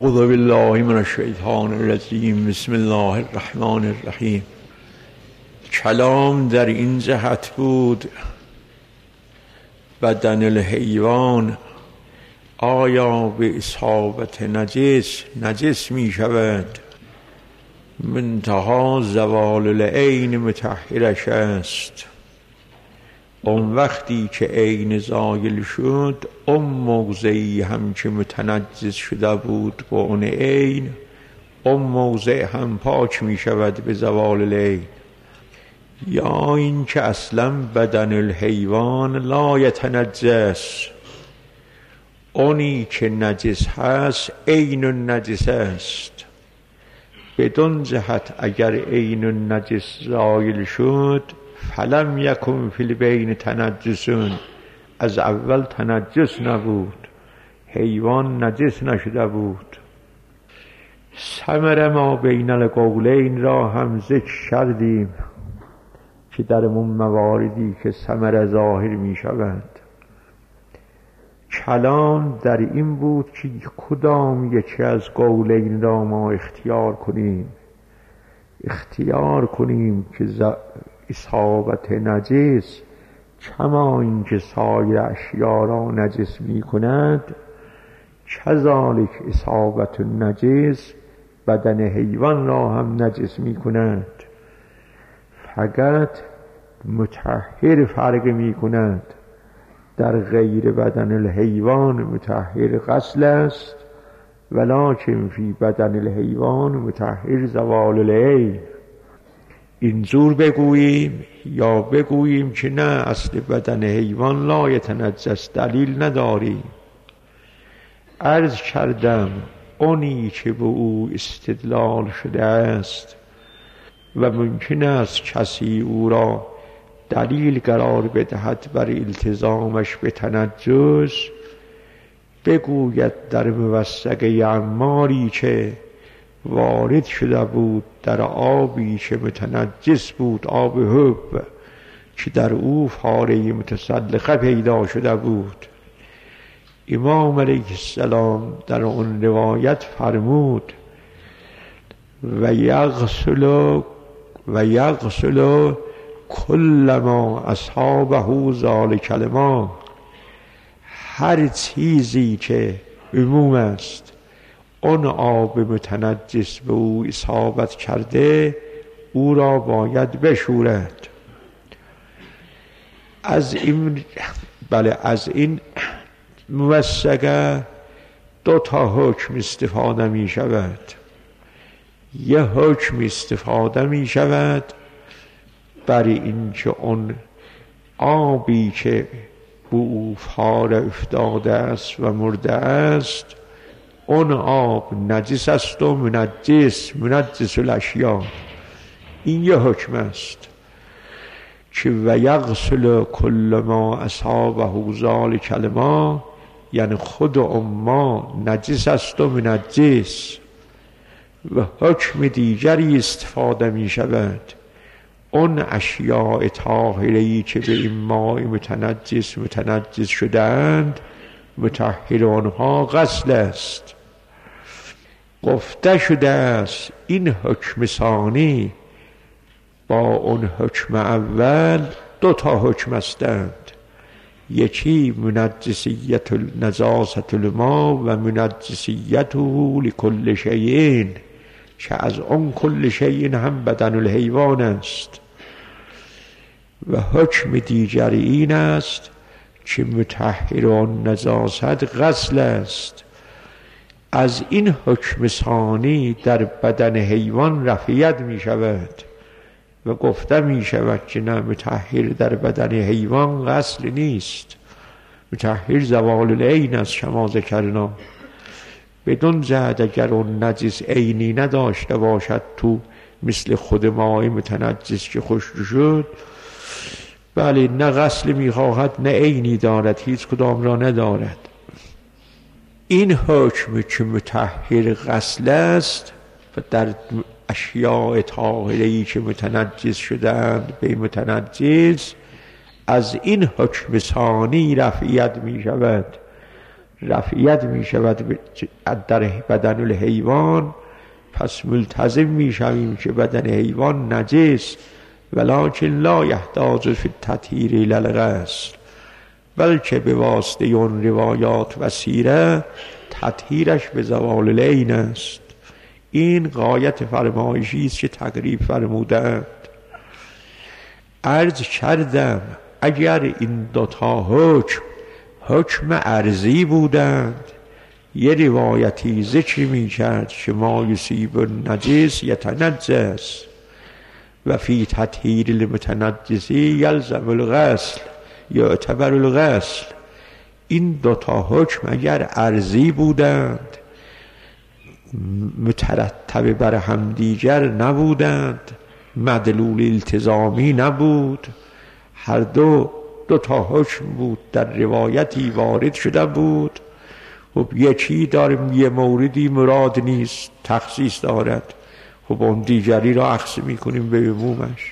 اعوذ بالله من الشیطان الرجیم. بسم الله الرحمن الرحیم. کلام در این جهت بود بدن الحیوان آیا به اصابت نجس می شود؟ منتها زوال العین مطهرش است. اون وقتی که عین زایل شد، اون موضعی هم که متنجس شده بود با اون عین، اون موضع هم پاک می شود به زوال العین. یا این که اصلا بدن الحیوان لا یتنجس، اونی که نجس هست عین النجس است. بدون جهت اگر عین النجس زایل شد، فلم یکن فی البین تنجسون، از اول تنجس نبود، حیوان نجس نشده بود. ثمر ما بین القولین را هم ذکر کردیم که در اون مواردی که ثمر ظاهر می شود. کلام در این بود که کدام یکی از قولین را ما اختیار کنیم که اصابت نجس کما اینکه سایر اشیا را نجس می کند، کذالک اصابت نجس بدن حیوان را هم نجس می کند. فقط مطهر فرق می کند. در غیر بدن الحیوان مطهر غسل است، ولکن فی بدن الحیوان مطهر زوال العین. اینجور بگوییم یا بگوییم که نه، اصل بدن حیوان لا یتنجس، دلیل نداریم. عرض کردم اونی که به او استدلال شده است و ممکن است کسی او را دلیل قرار بدهد بر التزامش به تنجس، بگوید در موثقه عماری که وارد شده بود در آبی که متنجس بود، آب حب، که در او فاره متسلخه پیدا شده بود، امام علیه السلام در اون روایت فرمود و یغسل کل ما اصابه ذلک الماء، هر چیزی که عموم است اون آب متنجس به او اصابت کرده، او را باید بشورد. از این موثقه دو تا حکم استفاده می شود. یه حکم استفاده می شود برای اینکه اون آبی که به او فاره افتاده است و مرده است، اون آب نجس است و منجس الاشیا. این یه حکم است که و یغسل کل ما اصابه ذلک الماء، یعنی خود اون ما نجس است و منجس. و حکم دیگری استفاده می شود، اون اشیاء طاهره‌ای که به این ماء متنجس شدند، مطهر آنها غسل است. گفته شده است این حکم ثانی با اون حکم اول دو تا حکم هستند. یکی منجسیت نجاست الماء و منجسیته لکل شیء، که از اون کل شیء هم بدن الحیوان است. و حکم دیگر این است که مطهر آن نجاست غسل است. از این حکم ثانی در بدن حیوان رفعیت می شود و گفته می شود که نه، مطهر در بدن حیوان غسل نیست، مطهر زوال العین است کما ذکرنا. بدون جهت اگر اون نجس عینی نداشته باشد تو، مثل خود ماء متنجس که خشک شد، بله، نه غسل میخواهد نه عینی دارد، هیچ کدام را ندارد. این حکم که مطهر غسل است و در اشیاء طاهره‌ای که متنجس شدند به متنجس، از این حکم ثانی رفعیت می شود رفعیت می شود در بدن الحیوان، پس ملتزم می شویم که بدن حیوان نجس، ولکن لا یحتاج فی التطهیر الی الغسل، بلکه به واسطه اون روایات و سیره تطهیرش به زوال العین است. این غایت فرمایشی است که تقریب فرمودند. عرض کردم اگر این دوتا حکم عرضی بودند، یه روایتی ذکر می کرد که ما یصیب النجس یتنجس و فی تطهیر المتنجس یلزم الغسل یعتبر الغسل. این دوتا حکم اگر عرضی بودند، مترتب بر همدیگر نبودند، مدلول التزامی نبود، هر دوتا حکم بود در روایتی وارد شده بود. خب یکی داریم یه موردی مراد نیست، تخصیص دارد، خب اون دیگری را اخذ میکنیم به عمومش.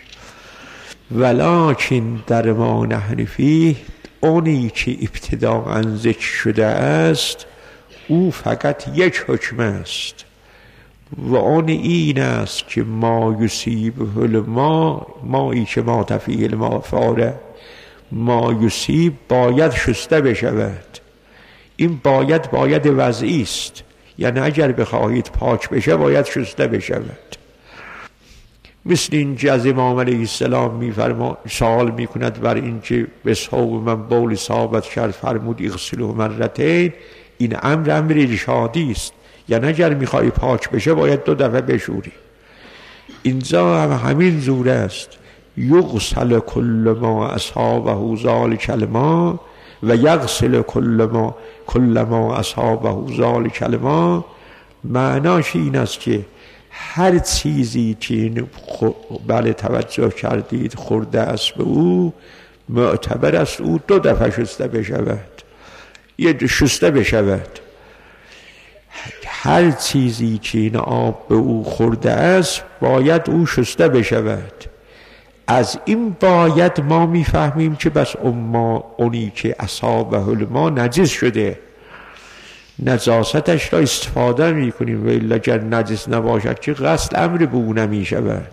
ولکن در ما نحن فیه، اونی که ابتداء ذکر شده است او فقط یک حکم است و اون این است که ما یصیبه الماء، مایی که ما تفیه الماء فاره، ما یصیب باید شسته بشود. این باید وضعی است، یعنی اگر بخواهید پاک بشه باید شسته بشود. مثل این که از امام علیه السلام سوال میکند بر این که به صحب من بول ثابت کرد فرمود اغسلوا مرتین. این امر ارشادی است، یعنی اگر میخوای پاک بشه باید 2 دفعه بشوری. اینجا هم همین زور است، یغسل کل ما اصابه ذلک الماء و یغسل کل ما اصابه ذلک الماء. معناش این است که هر چیزی که بله توجه کردید خورده است به او، معتبر است او 2 دفعه شسته بشود، شسته بشود. هر چیزی که این آب به او خورده است باید او شسته بشود. از این باید ما میفهمیم که بس اونی که اصابه الماء نجس شده، نجاستش را استفاده میکنیم، و الا اگر نجس نباشد که غسل امر به او نمیشود.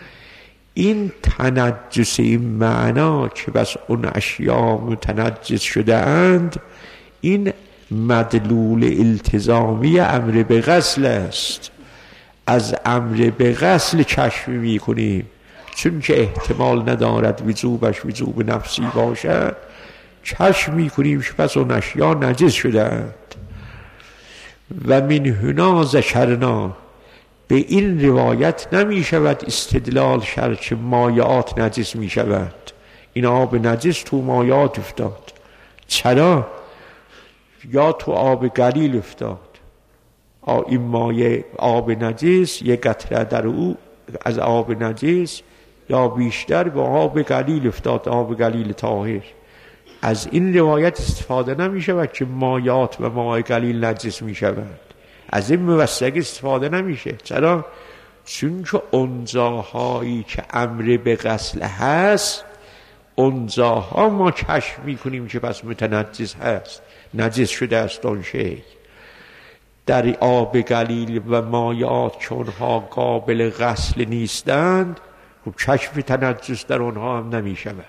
این تنجس، این معنا که بس اون اشیاء متنجس شده اند، این مدلول التزامی امر به غسل است. از امر به غسل کشف میکنیم، چون که احتمال ندارد وجوب نفسی باشد، کشف میکنیم که پس اون اشیاء نجس شده اند. و من هنا ذکرنا، به این روایت نمی شود استدلال کرد که مایعات نجس می شود. این آب نجس تو مایعات افتاد. چرا؟ یا تو آب قلیل افتاد، این مایع آب نجس یک قطره در او از آب نجس یا بیشتر به آب قلیل افتاد، آب قلیل طاهر. از این روایت استفاده نمی شود که مایعات و ماء قلیل نجس می شود. از این موثق استفاده نمیشه. چرا؟ چون که اونجاهایی که امر به غسل هست، اونجاها ما کشف میکنیم که پس متنجس هست، نجس شده است اون شیء. در آب قلیل و مایعات که اونها قابل غسل نیستند، خب کشف تنجس در اونها هم نمی شود.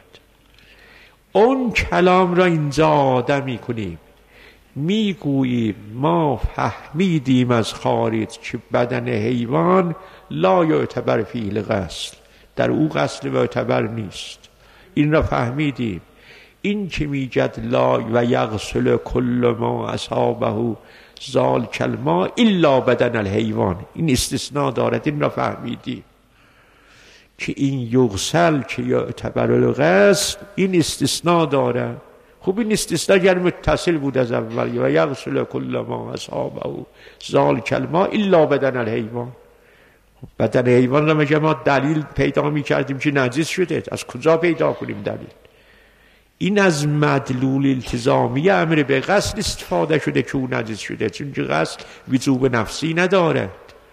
اون کلام را اینجا آدم میکنیم، میگوییم ما فهمیدیم از خارج که بدن حیوان لا یعتبر فیه الغسل، در او غسل معتبر نیست. این را فهمیدیم. این که میگد لا و یغسل کل ما اصابه ذلک الماء الا بدن الحیوان، این استثناء دارد. این را فهمیدیم که این یغسل که یعتبر الغسل این استثناء دارد. خوب این استثناء گر متصل بود از اول، و یغسل کل ما اصابه ذلک الماء الا بدن الحیوان. بدن حیوان را مگه ما دلیل پیدا می کردیم که نجس شده؟ از کجا پیدا کنیم دلیل؟ این از مدلول التزامی امر به غسل استفاده شده که او نجس شده، چون که غسل وجوب نفسی ندارد.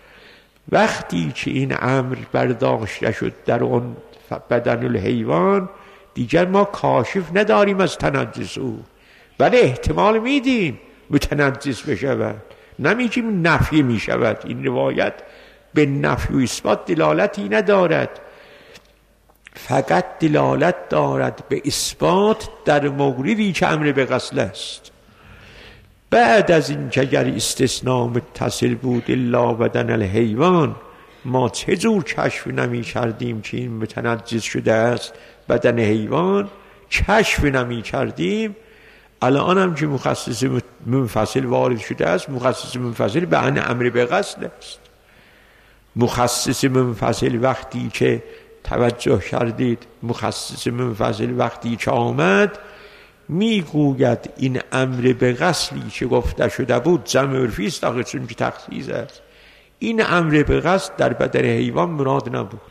وقتی که این امر برداشته شد در اون بدن الحیوان، دیگر ما کاشف نداریم از تنجس او، ولی احتمال میدیم متنجس بشود، نمیگیم نفی میشود. این روایت به نفی و اثبات دلالتی ندارد، فقط دلالت دارد به اثبات در موردی که امر به غسل است. بعد از این که اگر استثناء متصل بود الا بدن الحیوان، ما چه جور کشف نمی کردیم که این متنجس شده است بدن حیوان؟ کشف نمی کردیم. الان هم که مخصص منفصل وارد شده است، مخصص منفصل به امر به غسل است. مخصص منفصل وقتی که توجه کردید، مخصص منفصل وقتی که آمد میگوید این امر به غسلی که گفته شده بود جمع عرفی است، آخه چون که تخصیص است. این امر به غسل در بدن حیوان مراد نبود.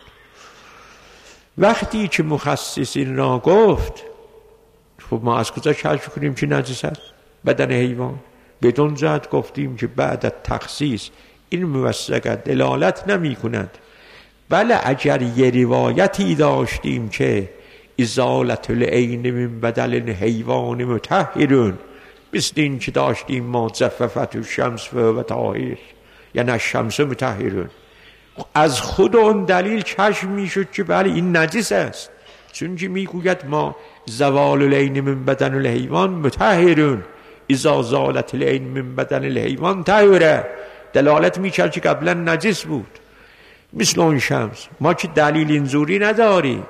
وقتی که مخصص این را گفت، خب ما از کجا کشف کنیم که نجس است بدن حیوان؟ بدون جهت گفتیم که بعد از تخصیص این موثقه دلالت نمی کند. بله اگر یه روایتی داشتیم که ازالت العین من بدن الحیوان مطهرون، مثل این که داشتیم ما جففت الشمس و طاهر، یعنی الشمس مطهرون، از خود اون دلیل کشف میشد که بله این نجس است، چون که میگوید ما زوال العین من بدن الحیوان مطهرون، اذا زالت العین من بدن الحیوان طهره، دلالت میکرد که قبلا نجس بود. مثل اون شمس ما که دلیل اینجوری نداریم.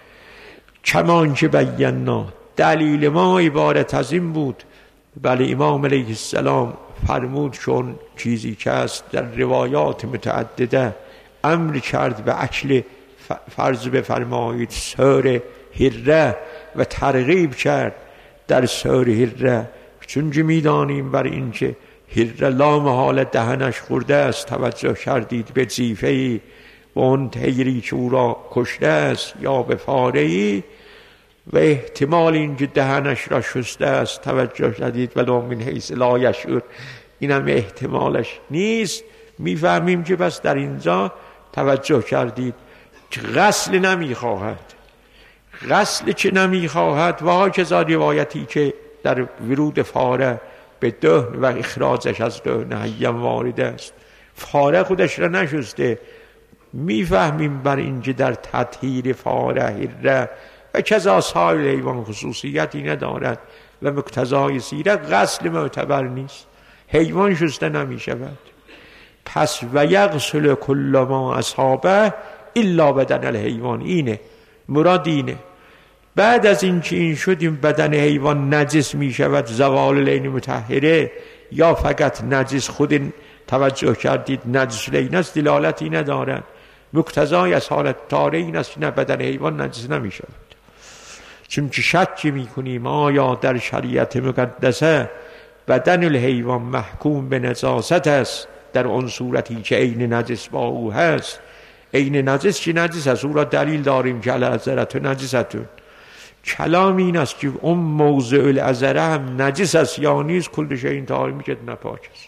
کمان که بینا، دلیل ما عبارت از این بود. بله امام علیه السلام فرمود چون چیزی که است در روایات متعدده امر کرد به اکل، فرض بفرمایید سور هره، و ترغیب کرد در سور هره، چون که میدانیم بر این که هره لا محال دهنش خورده است، توجه کردید به جیفه‌ای و اون طیری که او را کشته است، یا به فاره‌ای، و احتمال این که دهنش را شسته است، توجه کردید ولو من حیث لا یشعر، این هم احتمالش نیست. میفهمیم که بس در اینجا توجه کردید غسل نمیخواهد، غسل چه نمیخواهد و هاکذا روایتی که در ورود فاره به دهن و اخراجش از دهن حیم وارد است، فاره خودش را نشسته. میفهمیم بر اینکه در تطهیر فاره هره و کذا سایر حیوان خصوصیتی ندارد و مقتضای سیرت غسل معتبر نیست، حیوان شسته نمی شود. پس و یغسل کل ما اصابه الا بدن الحیوان، اینه مراد، اینه. بعد از این که این شد این بدن حیوان نجس می شود، زوال العین مطهره، یا فقط نجس خود توجه کردید نجس العین است، دلالتی ندارد. مقتضای از حالت طاره این است نه بدن حیوان نجس نمی شود. چون که شک می کنیم آیا در شریعت مقدسه بدن الحیوان محکوم به نجاست است در اون صورتی که عین نجس با او هست. عین نجس که نجس است، او را دلیل داریم که العذرة نجستون. کلام این است که اون موضع العذره هم نجس است یا نیست، کل شیء طاهر میگه نپاک است.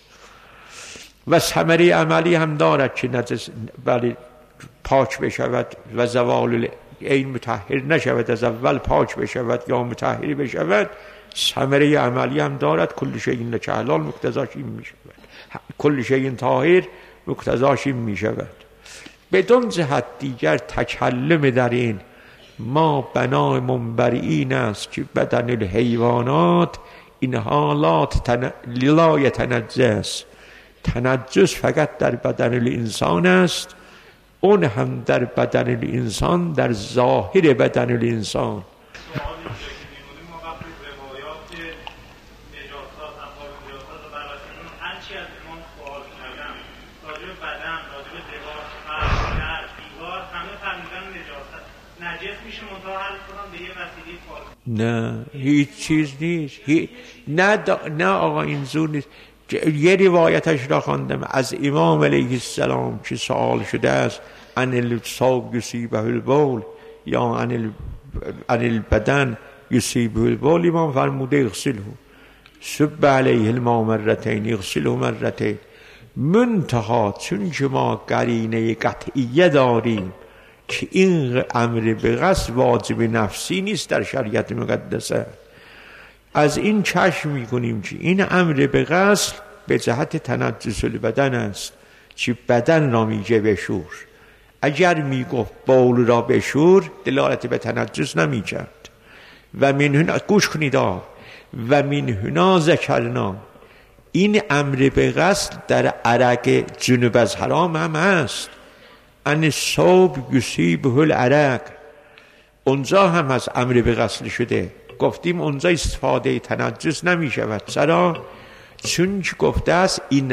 و ثمره عملی هم دارد که نجس بله پاک بشود و زوال این مطهر نشود، از اول پاک بشود یا مطهر بشود. ثمره عملی هم دارد، کل شیء حلال مقتضاش این می شود، کل شیء طاهر مقتضاش این می شود. بدون جهت دیگر تکلم در این ما بنا منبر این است که بدن الحیوانات این حالات لا یتنجس، تنجس فقط در بدن الانسان است، اون هم در بدن الانسان، در ظاهر بدن الانسان. نه هیچ چیز نیست، نه آقا این زور نیست. یه روایتش را خواندم از امام علیه السلام که سوال شده است عن الثوب یصیبه البول یا عن البدن یصیبه البول، امام فرموده اغسله، صب علیه الماء مرتین، اغسله مرتین. منتها چون که ما قرینه قطعیه داریم که این امر به غسل واجب نفسی نیست در شریعت مقدسه، از این چشم میکنیم که این امر به غسل به جهت تنجس البدن است، چه بدن را میگه بشور. اگر میگفت بول را بشور دلالت به تنجس نمیکرد. و من هنا گوش کنید و من هنا ذکرنا، این امر به غسل در عرق جنوب از حرام هم هست. ان صوب یصیبه العرق، اونجا هم از امر به غسل شده. گفتیم اونجا استفاده تنجس نمی شود. چرا؟ چون گفته است این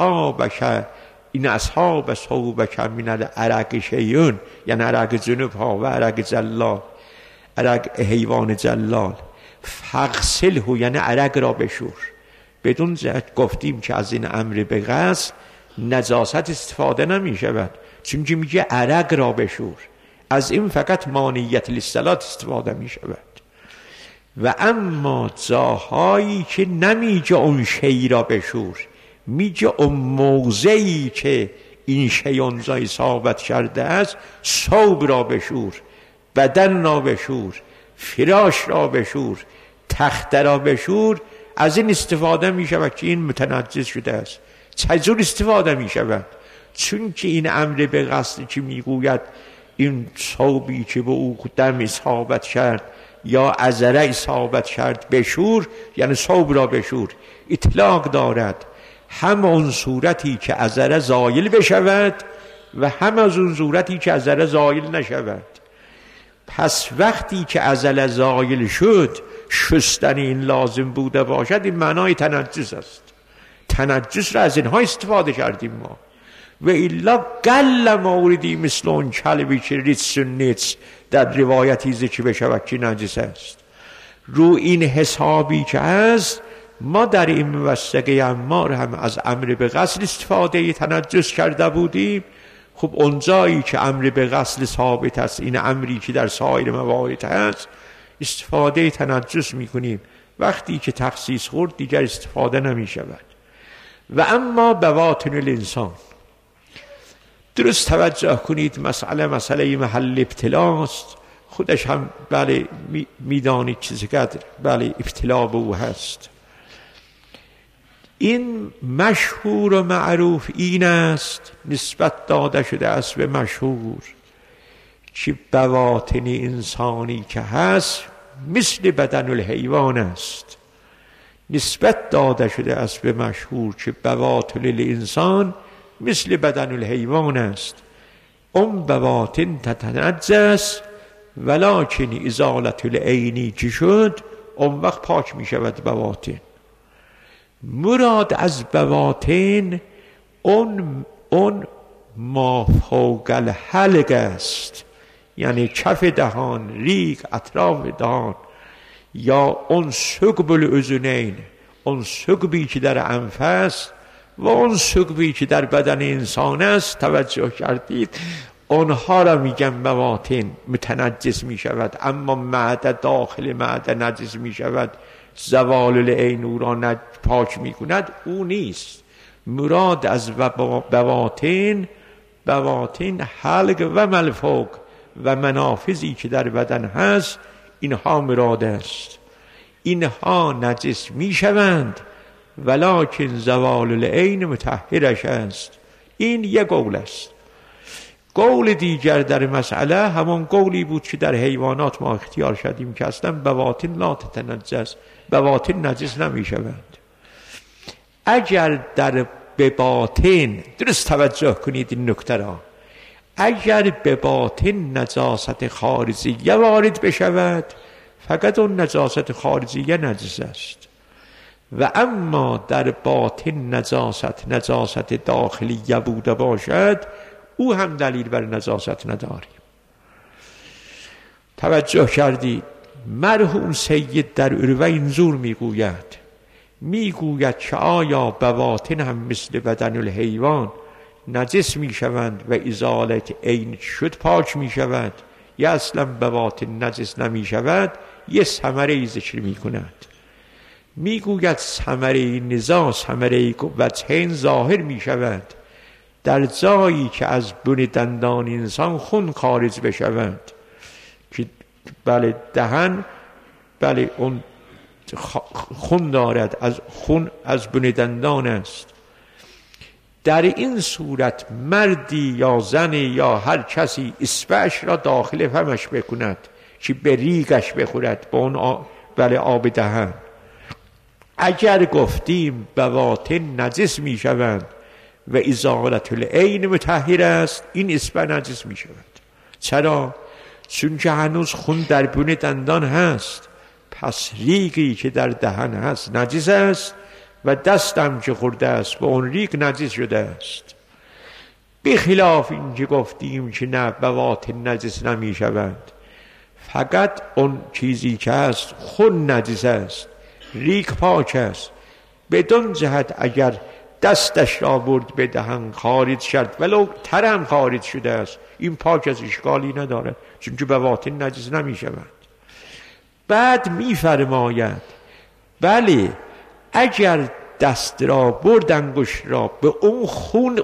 اصحاب صوبک من العرق شیون، یعنی عرق جنوب ها و عرق جلال، عرق حیوان جلال، فغسله یعنی عرق را بشور. بدون جهت گفتیم که از این امر به غسل نجاست استفاده نمی شود، چون که میگه عرق را بشور. از این فقط مانعیت للصلاة استفاده می شود. و اما جاهایی که نمیگه اون شی را بشور، میگه اون موضعی که این شی اونجا اصابت کرده است، ثوب را بشور، بدن را بشور، فراش را بشور، تخت را بشور. از این استفاده می شود که این متنجس شده است. چجور استفاده می شود؟ چون که این امر به غسل که می گوید این ثوبی که به او دم اصابت کرد یا عذره اصابت کرد بشور، یعنی ثوب را بشور، اطلاق دارد هم اون صورتی که عذره زایل بشود و هم از اون صورتی که عذره زایل نشود. پس وقتی که عذره زایل شد شستن این لازم بوده باشد، این معنای تنجس است. تنجس را از اینها استفاده کردیم ما. و الا قل موردی مثل اون کلبی که ریتس و نیتس در روایتی ذکر بشود که نجس است. رو این حسابی که هست ما در این موثقه عمار هم از امر به غسل استفاده تنجس کرده بودیم. خب اونجایی که امر به غسل ثابت است، این امری که در سایر موارد هست، استفاده تنجس میکنیم. وقتی که تخصیص خورد دیگر استفاده نمی شود. و اما بواطن الانسان، درست توجه کنید، مسئله محل ابتلاست. خودش هم بله میدانید چقدر بله ابتلا به او هست. این مشهور و معروف این است، نسبت داده شده است به مشهور، که بواطن انسانی که هست مثل بدن الحیوان است. نسبت داده شده است به مشهور که بواطن الانسان مثل بدن الحیوان است. اون بواطن تتنجس ولکن ازالت العینی که شد اون وقت پاک می شود بواطن. مراد از بواطن اون ما فوق الحلق است، یعنی کف دهان، ریگ، اطراف دهان، یا اون ثقب الاذنین، اون ثقبی که در انف است و اون ثقبی که در بدن انسان است. توجه کردید؟ اونها را میگن بواطن. متنجس می شود، اما معده، داخل معده نجس می شود، زوال العین او را پاک می کند، او نیست. مراد از بواطن حلق و ملفوق و منافذی که در بدن هست، اینها مراد است. اینها نجس می شوند ولکن زوال العین مطهرش است. این یک قول است. قول دیگر در مسئله همان قولی بود که در حیوانات ما اختیار شدیم که اصلا بواطن لا تتنجس، بواطن نجس نمی شوند. اگر در بواطن، درست توجه کنید این نکته را، اگر به باطن نجاست خارجیه وارد بشود فقط اون نجاست خارجیه نجس است. و اما در باطن نجاست داخلیه بوده باشد، او هم دلیل بر نجاست نداریم. توجه کردید؟ مرحوم سید در عروه اینجور میگوید که آیا بواطن هم مثل بدن الحیوان نجس می شوند و ازالت عین شد پاک می شود، یا اصلا بواطن نجس نمی شود؟ یه ثمره ذکر می کند. می گوید ثمره نزاع، ثمره وجهین ظاهر می شود در جایی که از بن دندان انسان خون خارج بشود، که بله دهن، بله اون خون دارد، از خون از بن دندان است. در این صورت مردی یا زنی یا هر کسی اصبعش را داخل فمش بکند که به ریگش بخورد، با اون آب دهن. اگر گفتیم بواطن نجس می شوند و ازالت العین مطهر است، این اصبع نجس می شود. چرا؟ چون که هنوز خون در بن دندان هست، پس ریگی که در دهن هست نجس است و دستم که خورده است با اون ریگ نجس شده است. بخلاف این که گفتیم که نه، بواطن نجس نمی شوند، فقط اون چیزی که هست خون نجس است، ریگ پاک است. بدون جهت اگر دستش را برد به دهن خارج شد، ولو ترم خارج شده است، این پاک از اشکالی ندارد، چون که بواطن نجس نمی شوند. بعد می فرماید بله اگر دست را برد، انگشت را به اون خون،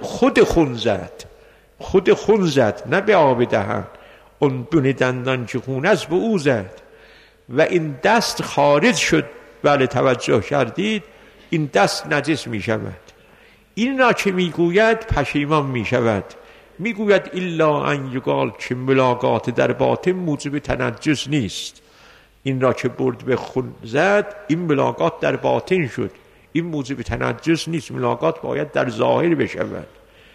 خود خون زد، نه به آب دهن، اون بن دندان که خون است به او زد و این دست خارج شد، بله توجه کردید، این دست نجس می شود. این را که می گوید پشیمان می شود، می گوید الا ان یقال که ملاقات در باطن موجب تنجس نیست. این را که برد به خون زد، این ملاقات در باطن شد، این موجب تنجس نیست، ملاقات باید در ظاهر بشود.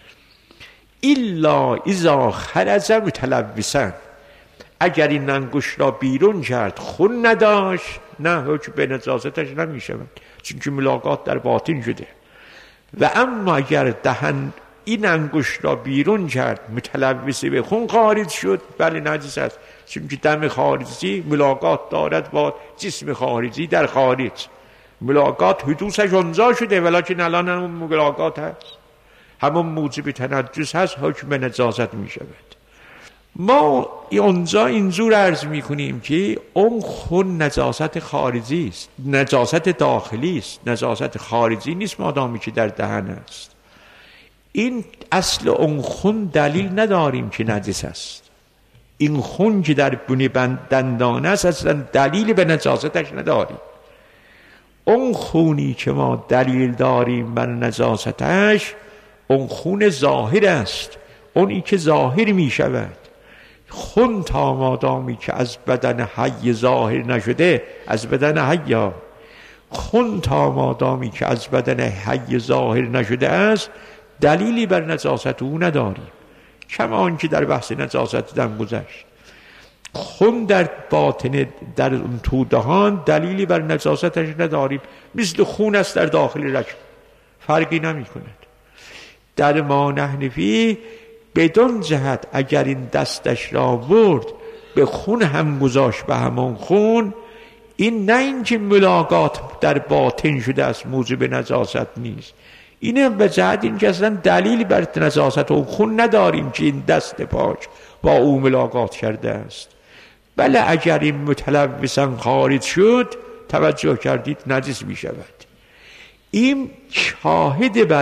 الا اذا خرج متلوثا، اگر این انگشت را بیرون کرد خون نداشت، نه حکم به نجاستش نمی شود، چون که ملاقات در باطن شده. و اما اگر دهن این انگشت را بیرون کرد، متلوث به خون خارج شد، بله نجس است، چون که دم خارجی ملاقات دارد با جسم خارجی در خارج. ملاقات حدوثش اونجا شده، ولیکن الان همون ملاقات هست، همون موجب تنجس هست، حکم نجاست می شود. ما اونجا اینجور عرض می کنیم که اون خون نجاست خارجی است، نجاست داخلی است، نجاست خارجی نیست مادامی که در دهن است. این اصل اون خون دلیل نداریم که نجس است. این خون که در بن دندان است اصلا دلیل به نجاستش نداریم. اون خونی که ما دلیل داریم بر نجاستش، اون خون ظاهر است، اونی که ظاهر می شود. خون تا مادامی که از بدن حی ظاهر نشده، از بدن حی، خون تا مادامی که از بدن حی ظاهر نشده است، دلیلی بر نجاست او نداریم. کما آنکه در بحث نجاست دم گذشت، خون در باطن، در اون تو دهان، دلیلی بر نجاستش نداریم، مثل خون است در داخل رگ، فرقی نمی کند. در ما نحن فیه بدون جهت اگر این دستش را برد به خون هم گذاشت، به همون خون، این نه اینکه ملاقات در باطن شده است موجب نجاست نیست، اینه به جهت این که اصلا دلیلی بر نجاست اون خون نداریم که این دست پاک با او ملاقات کرده است. بله اگر این متلوثا خارج شد، توجه کردید، نجس می شود. این شاهد بر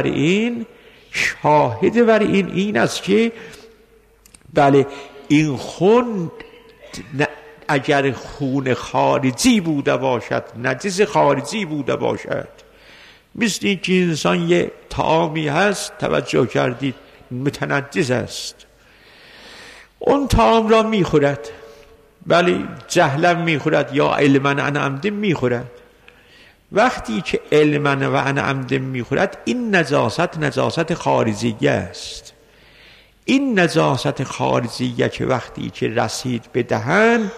این است که بله این خون اگر خون خارجی بوده باشد، نجس خارجی بوده باشد، مثل این که انسان یه طعامی هست، توجه کردید، متنجس است، اون طعام را میخورد، بله جهلا میخورد یا علما عن عمد میخورد. وقتی که علما و عن عمد میخورد، این نجاست خارجیه است. این نجاست خارجیه که وقتی که رسید به دهن،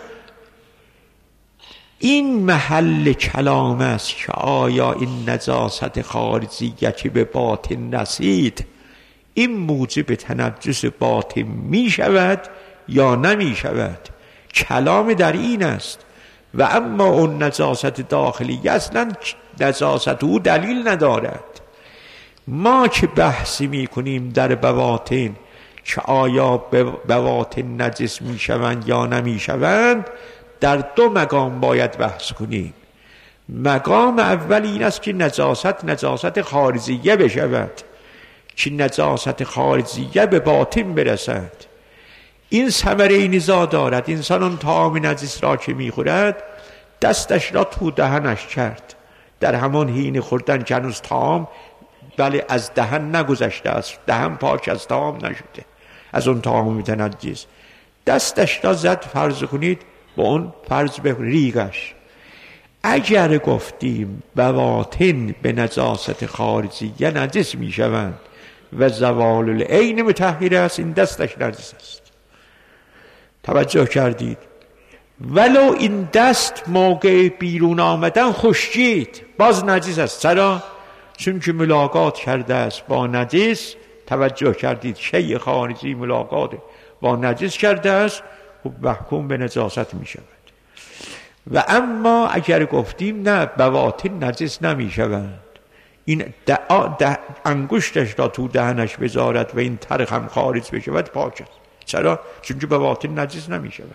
این محل کلام است که آیا این نجاست خارجیه که به باطن رسید، این موجب تنجس باطن می شود یا نمی شود. کلام در این است. و اما اون نجاست داخلی اصلا نجاست او دلیل ندارد. ما که بحثی می کنیم در بواطن که آیا بواطن نجس می شوند یا نمی شوند، در دو مقام باید بحث کنیم. مقام اول این است که نجاست خارجیه بشود، که نجاست خارجیه به باطن برسد. این ثمره نزاع دارد. انسان اون طعام نجس را که میخورد، دستش را تو دهنش کرد. در همان حین خوردن که هنوز طعام بله از دهن نگذشته است، دهن پاک از طعام نشده، از اون طعام متنجس. دستش را زد، فرض کنید با اون فرض به ریگش. اگر گفتیم بواطن به نجاست خارجیه نجس می شوند و زوال العین مطهر است، این دستش نجس است. توجه کردید؟ ولو این دست موقع بیرون آمدن خشکید باز نجس است. چرا؟ چون که ملاقات کرده است با نجس. توجه کردید؟ شیء خارجی ملاقات با نجس کرده است، خب محکوم به نجاست می شود. و اما اگر گفتیم نه بواطن نجس نمی شوند، این انگشتش را تو دهنش بذارد و این ترخ هم خارج بشود پاک است. چرا؟ چون که بواطن نجس نمی شود.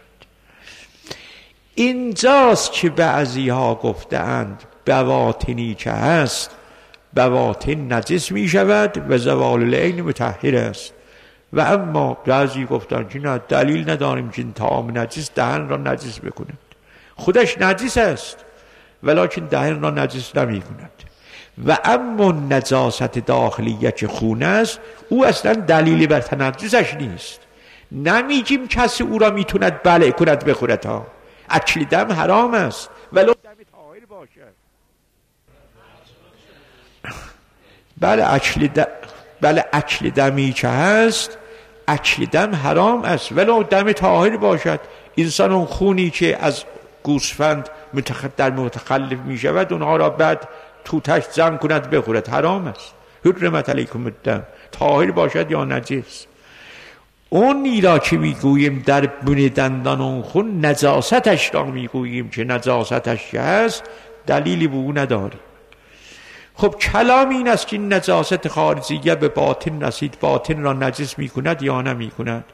اینجاست که بعضی ها گفتند بواطنی که هست بواطن نجس می شود و زوال العین مطهر است. و اما بعضی گفتند که نه، دلیل نداریم که این طعام نجس دهن را نجس بکند. خودش نجس است ولکن دهن را نجس نمی کند. و اما نجاست داخلیه که خون است، او اصلا دلیلی بر تنجسش نیست. نمیگیم کسی او را میتوند بلع کند بخورد ها. اکل دم حرام است ولو دم طاهر باشد. بله اکل دمی که هست، اکل دم حرام است ولو دم طاهر باشد. انسان اون خونی که از گوسفند در متخلف می شود اونها را بعد توتش زن کند بخورد، حرام است. حرمت علیکم الدم، طاهر باشد یا نجس. اونی را که میگوییم در بن دندان اون خون نجاستش را میگوییم که نجاستش که هست، دلیلی به او نداریم. خب کلام این است که این نجاست خارجیه به باطن رسید، باطن را نجس میکند یا نمیکند.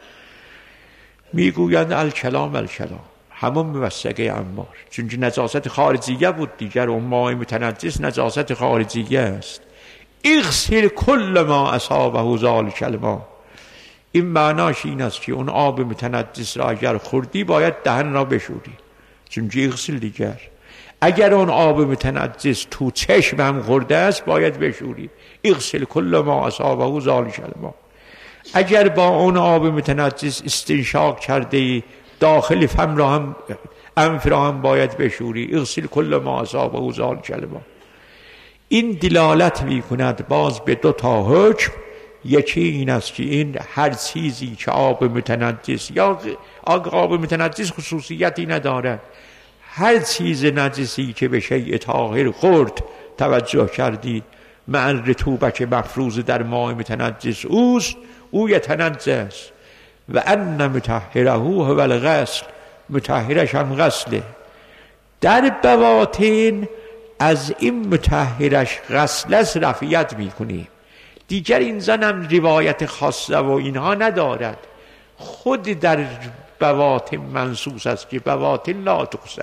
میگویند الکلام همون موثقه عمار، چون که نجاست خارجیه بود دیگر. اون ماء متنجس نجاست خارجیه است. اغسل کل ما اصابه ذلک الماء، این معناش این است که اون آب متنجس را اگر خوردی باید دهن را بشوری، چون که اغسل دیگر. اگر اون آب متنجس تو چشم هم خورده است باید بشوری. اغسل کل ما اصابه ذلک الماء. اگر با اون آب متنجس استنشاق کرده داخل فم را هم انف را هم باید بشوری. اغسل کل ما اصابه ذلک الماء. این دلالت می کند باز به دو تا حکم. یکی این است که این هر چیزی که آب متنجس یا آب متنجس خصوصیتی ندارد، هر چیز نجسی که به شیء طاهر خورد، توجه کردید، مع رطوبت مفروض در ماء متنجس اوست، او یتنجس. و ان مطهره هو الغسل، مطهرش هم غسله. در بواطن از این مطهرش غسل است رفعیت میکنیم. دیگر این زنم روایت خاصه و اینها ندارد، خود در بواطن منصوص است که بواطن لا تغسل،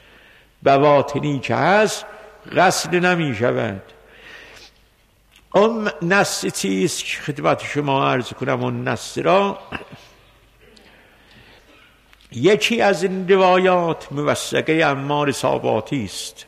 بواطنی که هست غسل نمی شود. اون نص چیست که خدمت شما عرض کنم؟ اون نص را یکی از این روایات موثقه عمار صاباتی است.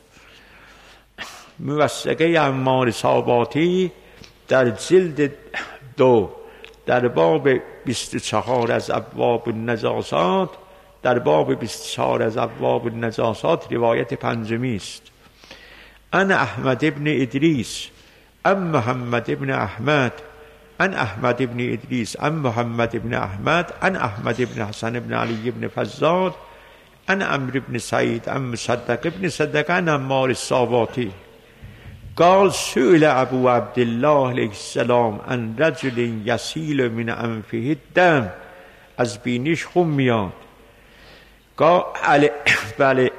موثقه عمار صاباتی در جلد 2 در باب 24 از ابواب النجاسات، در باب 24 از ابواب النجاسات روایت پنجمی است. ان احمد ابن ادریس ام محمد ابن احمد ان احمد ابن ادریس ام محمد ابن احمد ان احمد ابن حسن ابن علی ابن فزاد ان عمرو ابن سعید ام مصدق ابن صدق ان عمار الصاباتی قال سئل ابو عبدالله علیه السلام ان رجل یسیل من انفه الدم، از بینیش خون میاد. بله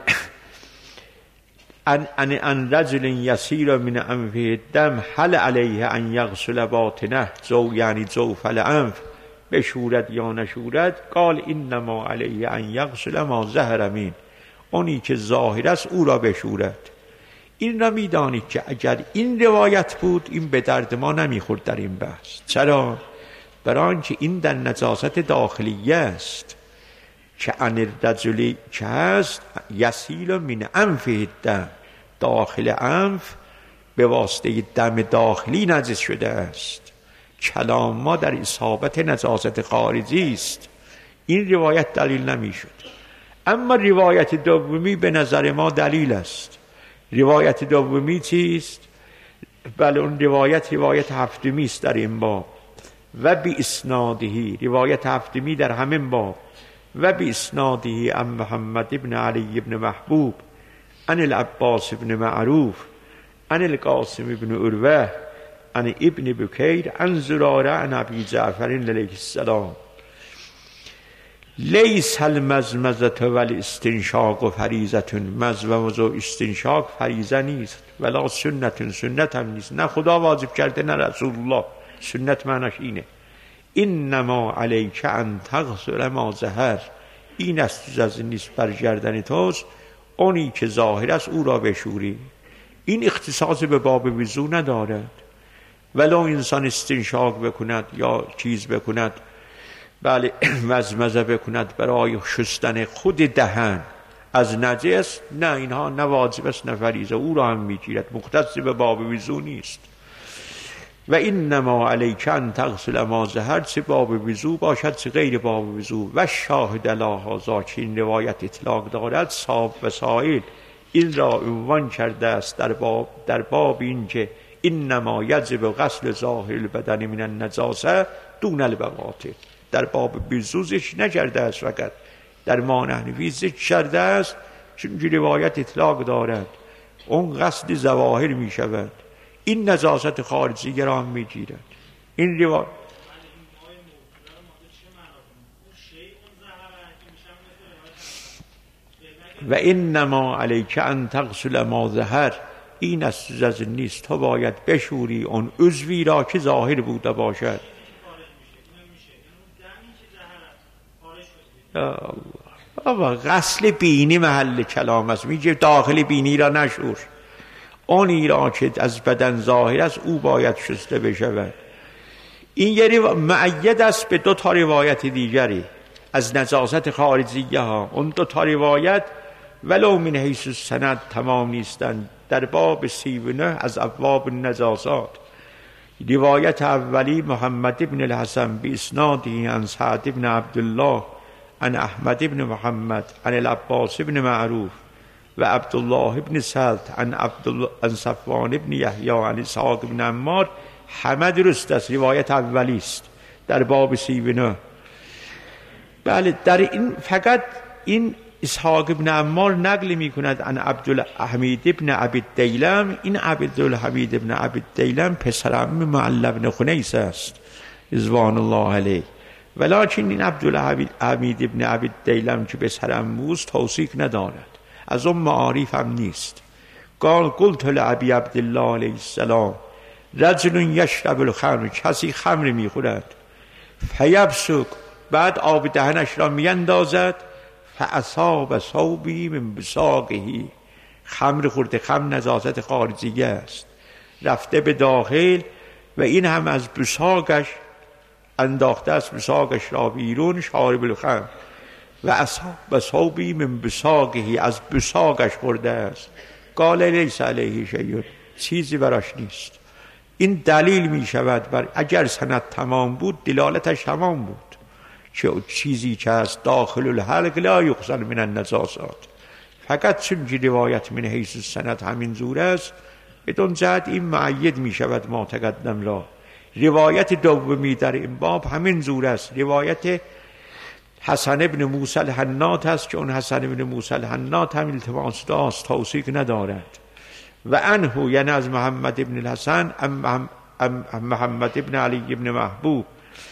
ان رجل یسیل من انفه الدم هل علیه ان یغسل باطنه، یعنی جوف الانف، بشورد یا نشورد؟ قال انما علیه ان یغسل ما ظهر منه، اونی که ظاهر است او را بشورد. این را میدانید که اگر این روایت بود این به درد ما نمیخورد در این بحث. چرا؟ برای آنکه این در نجاست داخلیه است که عن الرجل که هست یسیل من انفه الدم، داخل انف به واسطه دم داخلی نجس شده است. کلام ما در اصابت نجاست خارجی است. این روایت دلیل نمیشد. اما روایت دومی به نظر ما دلیل است. روایت دومی چیست؟ بله اون روایت هفتمی است در این باب و بی اسنادهی، روایت هفتمی در همین باب و بی اسنادهی عن محمد ابن علی ابن محبوب عن العباس ابن معروف عن القاسم ابن عروه عن ابن بکیر عن زراره عن ابی جعفر علیه السلام لیس المزمزة والاستنشاق فریضة، مزمزه و استنشاق فریضه نیست، ولا سنت هم نیست، نه خدا واجب کرده نه رسول الله. سنت معناش اینه انما علیک ان تغسل ما ظهر، این است از نیست بر گردن توست اونی که ظاهر است او را بشوری. این اختصاص به باب وضو ندارد. ولو انسان استنشاق بکند یا چیز بکند، بله مزمزه بکند برای شستن خود دهن از نجس، نه اینها نه واجب است نه فریضه، او را هم میگیرد، مختص به باب وضو نیست. و انما علیک ان تغسل ما ظهر، چه باب وضو باشد چه غیر باب وضو. و شاهد لهذا، که این روایت اطلاق دارد، صاحب وسائل این را عنوان کرده است در باب این که انما یجب غسل ظاهر البدن من النجاسه دون البواطن. در باب وضو ذکر نکرده است، فقط در مانحنفی ذکر کرده است، چون روایت اطلاق دارد اون غسل ظواهر می شود، این نجاست خارجی را هم می گیرد. این روایت و انما علیک ان تغسل ما ظهر، این از نیست تو باید بشوری اون عضوی را که ظاهر بوده باشد. بابا غسل بینی محل کلام است، میگه داخل بینی را نشور، اونی را که از بدن ظاهر است او باید شسته بشود. این یعنی معید است به دو تا روایت دیگری از نجاست خارجیه ها. اون دو تا روایت ولو من حیث السند تمام نیستند. در باب 39 از ابواب النجاسات روایت اولی محمد ابن الحسن باسناده عن سعد ابن عبدالله عن احمد ابن محمد عن العباس ابن معروف و عبدالله ابن سلط عن صفوان ابن یحیی عن اسحاق ابن عمار، همه درست است، روایت اولی است در باب 39. بله در این فقط این اسحاق ابن عمار نقل می کند عن عبدالحمید ابن ابی الدیلم. این عبدالحمید ابن ابی الدیلم پسر عم معل بن خنیس است رضوان الله علیه، ولکن این عبدالحمید ابن ابی الدیلم که پسر عموست توثیق ندارد، از اون معارف هم نیست. قلت لابی عبدالله علیه السلام رجل یشرب الخمر، کسی خمر میخورد، فیبسک، بعد آب دهنش را میاندازد، فاصاب ثوبی من بساقه، خمر خورده، خمر نجاست خارجی است، رفته به داخل و این هم از بساقش انداخته است، بساقش را بیرون، شارب الخمر، و اصحاب ثوبی من بساقه، از بساقش خورده است. قال لیس علیه شیء، چیزی براش نیست. این دلیل می شود بر اگر سند تمام بود دلالتش تمام بود که چیزی که از داخل الحلق لا یغسل من النجاسات، فقط چون که روایت من حیث السند همین زور است بدون جهت این معید می شود ما تقدم را. روایت دومی در این باب همین زور است، روایت حسن ابن موسی الحناط است که اون حسن ابن موسی الحناط هم التماس داشت، توثیق ندارد. و عنه یعنی از محمد ابن الحسن محمد ابن علی ابن محبوب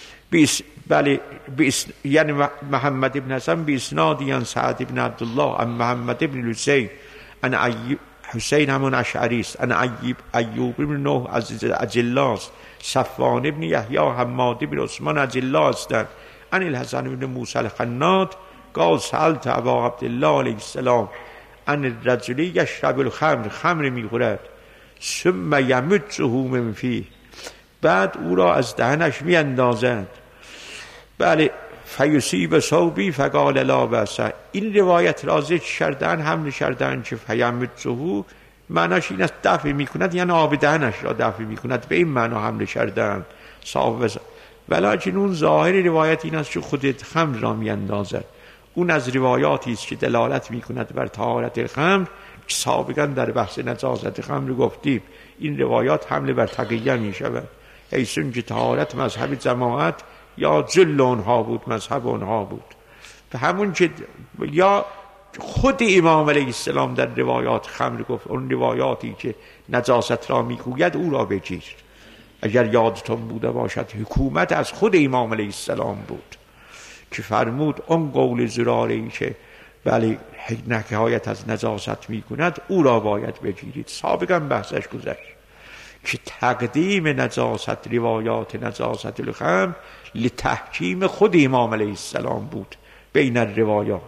یعنی محمد ابن حسن باسنادی عن سعد ابن عبدالله عن محمد ابن الحسین عن حسین همون اشعری است، عن ایوب ابن نوح از اجلاس، صفوان ابن یحیی، حماد ابن عثمان اجلا هستند، عن الحسن ابن موسی الحناط قال سألت ابا عبدالله علیه السلام عن الرجل یشرب الخمر، خمر میخورد، ثم یمجه من فیه، بعد او را از دهنش میاندازد، بله، فیصیب ثوبی فقال لا بأس. این روایت را ذکر کردن، حمل کردن که فیمسحه معناش این است دفع میکند، یعنی آب دهنش را دفع میکند، به این معنا حمل کردن صاحب. ولیکن اون ظاهر روایت این است که خود خمر را میاندازد. اون از روایاتی است که دلالت میکند بر طهارت خمر که سابقا در بحث نجاست خمر گفتیم. این روایات حمل بر تقیه میشود، حیثون که طهارت مذهب جماعت یا جل اونها بود، مذهب اونها بود. به همون که یا خود امام علیه السلام در روایات خمر گفت، اون روایاتی که نجاست را میگوید او را بگیر. اگر یادتون بوده باشد حکومت از خود امام علیه السلام بود که فرمود اون قول زراره‌ای که بله نکایت از نجاست میکند او را باید بگیرید. سابقا بحثش گذشت که تقدیم نجاست، روایات نجاست الخمر لتحکیم خود امام علیه السلام بود بین الروایات.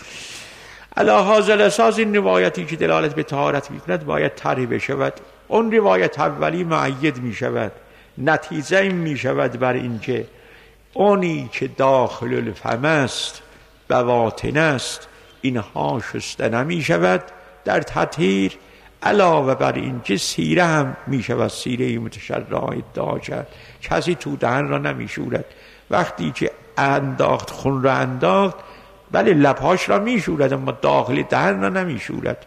علی هذا الاساس این روایتی که دلالت به طهارت میکند باید طرح بشود. اون روایت اولی مؤید میشود، نتیجه این میشود بر اینکه اونی که داخل الفم است بواطن است اینها شسته نمیشود در تطهیر. علاوه بر اینکه سیره هم میشود، سیره متشرعه ادعا کرد، کسی تو دهن را نمیشورد. وقتی که انداخت خون را انداخت بله لبهاش را میشورد اما داخل دهن را نمیشورد.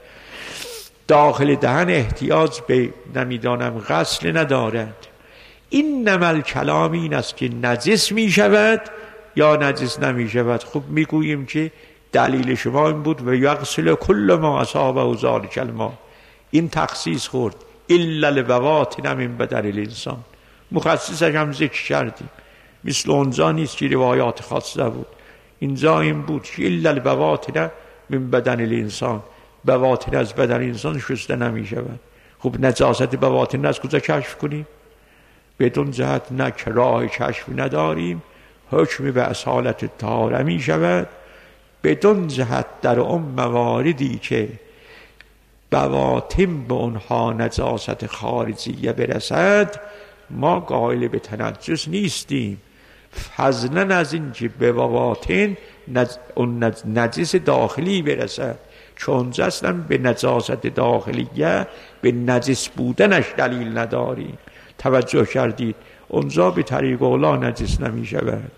داخل دهن احتیاج به نمیدانم غسل ندارد. این نمل کلام این است که نجس میشود یا نجس نمیشود. خب میگوییم که دلیل شما این بود و یغسل کل ما اصابه ذلک الماء. این تخصیص خورد الا البواطن من بدن الانسان، مخصصش هم ذکر کردیم. مثل اونجا نیست که روایات خاصه بود، اینجا این بود که الا البواطن من بدن الانسان، بواطن از بدن انسان شسته نمی شود. خب نجاست بواطن از کجا کشف کنیم؟ بدون جهت نه که راه کشف نداریم، حکم به اصالت طهاره می شود. بدون جهت در اون مواردی که بواطن به اونها نجاست خارجیه برسد ما قائل به تنجس نیستیم، فضلا از این که به بواطن نجس داخلی برسد، چون اصلا به نجاست داخلیه به نجس بودنش دلیل نداریم. توجه کردید اونجا به طریق اولا نجس نمی شود.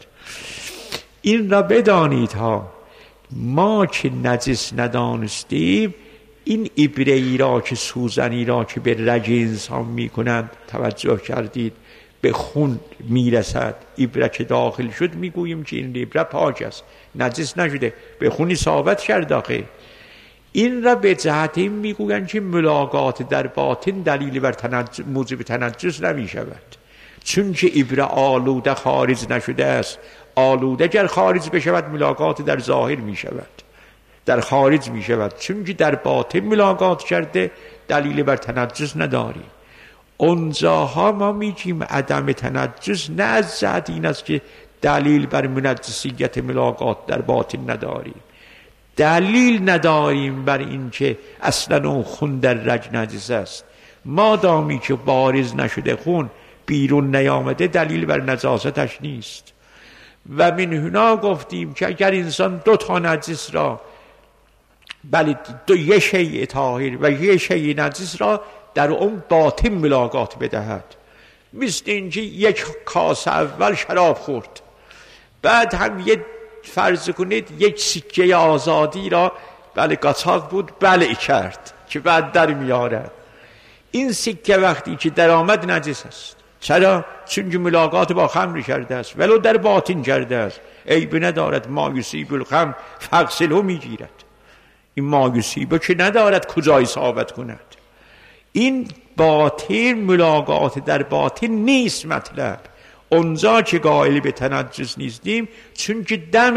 این را بدانید ها، ما که نجس ندانستیم این ابره‌ای را که سوزنی را که به رگ انسان می کنند، توجه کردید به خون میرسد، ابره که داخل شد میگوییم که این ابره پاک است، نجس نشده، به خونی ثابت کرد آخه. این را به جهت این میگویند که ملاقات در باطن دلیل بر موجب تنجس نمی شود، چون که ابره آلوده خارج نشده است. آلوده گر خارج بشود ملاقات در ظاهر می شود، در خارج می شود، چون که در باطن ملاقات کرده دلیل بر تنجس نداری. اونجاها ما میگیم عدم تنجس نه از جهت این است که دلیل بر منجسیت ملاقات در باطن نداریم، دلیل نداریم بر این که اصلا اون خون در رگ نجس است. مادامی که بارز نشده خون بیرون نیامده دلیل بر نجاستش نیست. و من هنا گفتیم که اگر انسان دو تا نجس را بله یه شیء طاهر و یه شیء نجس را در اون باطن ملاقات بدهد، مثل اینکه یک کاسه اول شراب خورد بعد هم یه فرض کنید یک سکه آزادی را بله قاچاق بود بله کرد که بعد در میارد، این سکه وقتی که در آمد نجس است. چرا؟ چون که ملاقات با خمر کرده است ولو در باطن کرده است، عیب ندارد. ما یصیب الخمر فاغسله میگیرد، این ما یصیبه که ندارد کجای ثابت کند. این باطن ملاقات در باطن نیست مطلب. اونجا که قائل به تنجس نیستیم چون که دم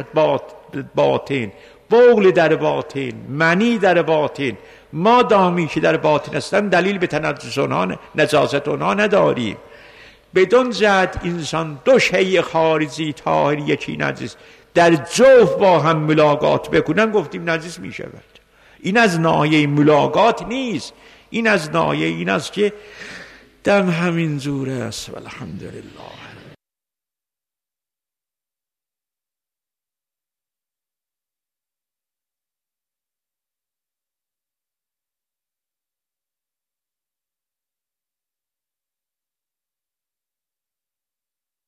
باطن، بول در باطن، منی در باطن، ما دامی که در باطن هستن دلیل به تنجس اونها نجاست اونها نداریم. بدون جهت انسان دو شیء خارجی طاهر یکی نجس در جوف با هم ملاقات بکنن گفتیم نجس می شود. این از ناحیه ملاقات نیست، این از ناحیه این است که دم همین جور است. والحمدلله.